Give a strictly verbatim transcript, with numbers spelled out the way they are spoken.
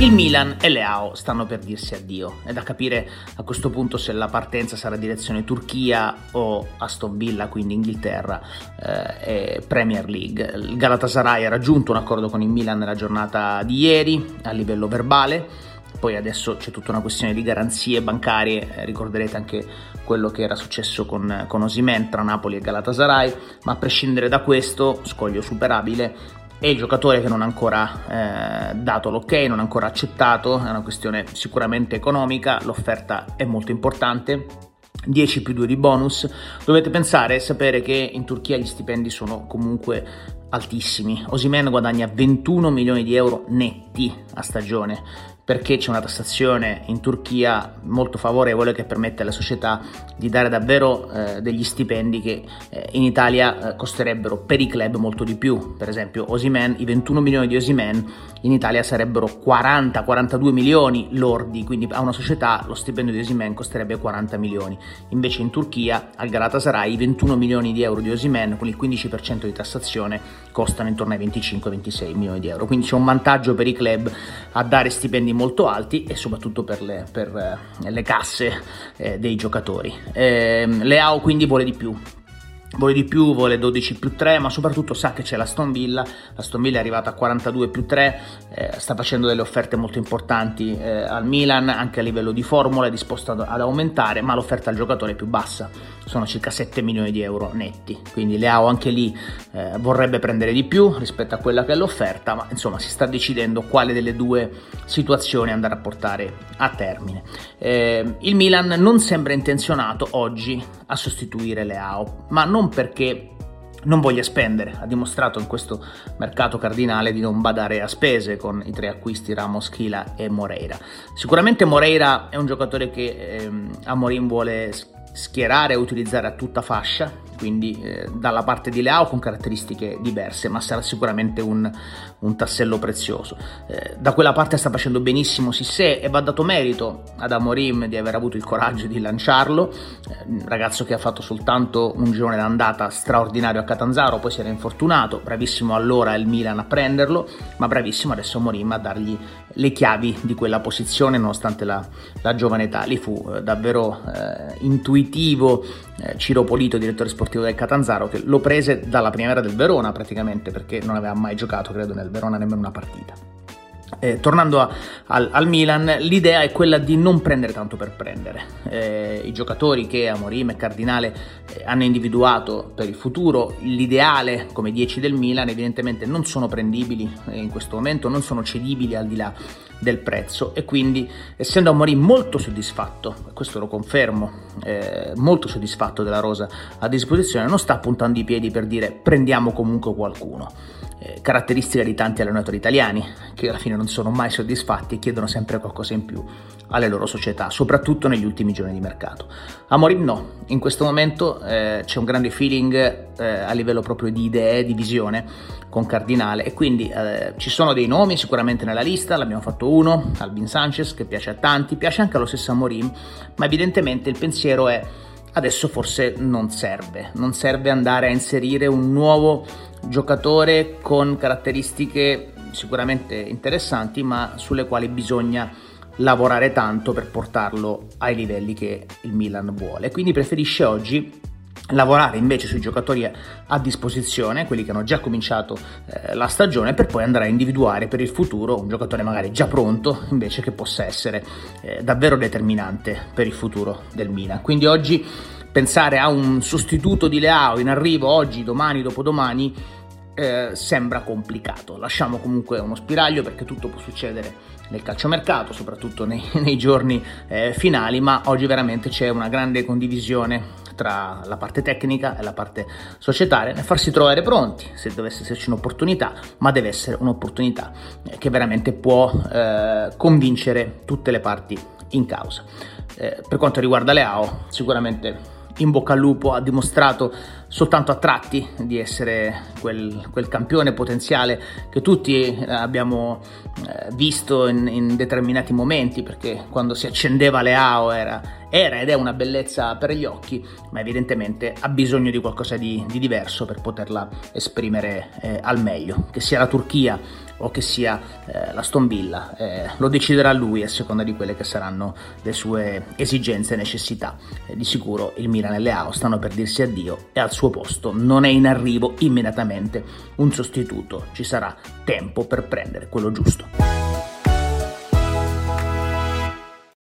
Il Milan e Leao stanno per dirsi addio. È da capire a questo punto se la partenza sarà direzione Turchia o Aston Villa, quindi Inghilterra eh, e Premier League. Il Galatasaray ha raggiunto un accordo con il Milan nella giornata di ieri a livello verbale. Poi adesso c'è tutta una questione di garanzie bancarie, eh, ricorderete anche quello che era successo con, con Osimhen tra Napoli e Galatasaray, ma a prescindere da questo, scoglio superabile, è il giocatore che non ha ancora eh, dato l'ok, non ha ancora accettato, è una questione sicuramente economica, l'offerta è molto importante, dieci più due di bonus. Dovete pensare e sapere che in Turchia gli stipendi sono comunque altissimi. Osimhen guadagna ventuno milioni di euro netti a stagione, perché c'è una tassazione in Turchia molto favorevole che permette alle società di dare davvero eh, degli stipendi che eh, in Italia eh, costerebbero per i club molto di più. Per esempio Osimhen, i ventuno milioni di Osimhen in Italia sarebbero quaranta quarantadue milioni lordi, quindi a una società lo stipendio di Osimhen costerebbe quaranta milioni. Invece in Turchia al Galatasaray i ventuno milioni di euro di Osimhen con il quindici per cento di tassazione costano intorno ai venticinque ventisei milioni di euro, quindi c'è un vantaggio per i club a dare stipendi molto alti e soprattutto per le, per, eh, le casse eh, dei giocatori. Eh, Leao quindi vuole di più. Vuole di più, vuole dodici più tre, ma soprattutto sa che c'è l'Aston Villa. L'Aston Villa è arrivata a quarantadue più tre, eh, sta facendo delle offerte molto importanti eh, al Milan, anche a livello di formula è disposta ad aumentare, ma l'offerta al giocatore è più bassa, sono circa sette milioni di euro netti, quindi Leao anche lì eh, vorrebbe prendere di più rispetto a quella che è l'offerta, ma insomma si sta decidendo quale delle due situazioni andare a portare a termine. Eh, il Milan non sembra intenzionato oggi a sostituire Leao, ma non perché non voglia spendere, ha dimostrato in questo mercato cardinale di non badare a spese con i tre acquisti Ramos, Schila e Moreira. Sicuramente Moreira è un giocatore che ehm, Amorim vuole schierare e utilizzare a tutta fascia, quindi eh, dalla parte di Leao con caratteristiche diverse, ma sarà sicuramente un, un tassello prezioso. Eh, da quella parte sta facendo benissimo Cissé e va dato merito ad Amorim di aver avuto il coraggio di lanciarlo, eh, un ragazzo che ha fatto soltanto un girone d'andata straordinario a Catanzaro, poi si era infortunato, bravissimo allora il Milan a prenderlo, ma bravissimo adesso Amorim a dargli le chiavi di quella posizione nonostante la, la giovane età. Lì fu eh, davvero eh, intuitivo eh, Ciro Polito, direttore sportivo del Catanzaro, che lo prese dalla primavera del Verona praticamente, perché non aveva mai giocato credo nel Verona nemmeno una partita. Eh, tornando a, al, al Milan, l'idea è quella di non prendere tanto per prendere. Eh, i giocatori che Amorim e Cardinale eh, hanno individuato per il futuro, l'ideale come dieci del Milan, evidentemente non sono prendibili eh, in questo momento, non sono cedibili al di là del prezzo, e quindi essendo Amorim molto soddisfatto, questo lo confermo, eh, molto soddisfatto della rosa a disposizione, non sta puntando i piedi per dire prendiamo comunque qualcuno. Eh, caratteristica di tanti allenatori italiani che alla fine non sono mai soddisfatti e chiedono sempre qualcosa in più alle loro società, soprattutto negli ultimi giorni di mercato. Amorim no, in questo momento eh, c'è un grande feeling eh, a livello proprio di idee, di visione con Cardinale, e quindi eh, ci sono dei nomi sicuramente nella lista, l'abbiamo fatto uno, Alvin Sanchez, che piace a tanti, piace anche allo stesso Amorim, ma evidentemente il pensiero è adesso forse non serve, non serve andare a inserire un nuovo giocatore con caratteristiche sicuramente interessanti, ma sulle quali bisogna lavorare tanto per portarlo ai livelli che il Milan vuole. Quindi preferisce oggi lavorare invece sui giocatori a disposizione, quelli che hanno già cominciato eh, la stagione, per poi andare a individuare per il futuro un giocatore magari già pronto, invece che possa essere eh, davvero determinante per il futuro del Milan. Quindi oggi pensare a un sostituto di Leao in arrivo oggi, domani, dopodomani eh, sembra complicato. Lasciamo comunque uno spiraglio perché tutto può succedere nel calciomercato, soprattutto nei, nei giorni eh, finali, ma oggi veramente c'è una grande condivisione tra la parte tecnica e la parte societaria nel farsi trovare pronti se dovesse esserci un'opportunità, ma deve essere un'opportunità eh, che veramente può eh, convincere tutte le parti in causa. Eh, per quanto riguarda Leao, sicuramente in bocca al lupo, ha dimostrato soltanto a tratti di essere quel, quel campione potenziale che tutti abbiamo eh, visto in, in determinati momenti, perché quando si accendeva Leao era, era ed è una bellezza per gli occhi, ma evidentemente ha bisogno di qualcosa di, di diverso per poterla esprimere eh, al meglio, che sia la Turchia o che sia eh, l'Aston Villa. Eh, lo deciderà lui a seconda di quelle che saranno le sue esigenze e necessità. Eh, di sicuro il Milan e Leao stanno per dirsi addio e al suo posto non è in arrivo immediatamente un sostituto, ci sarà tempo per prendere quello giusto.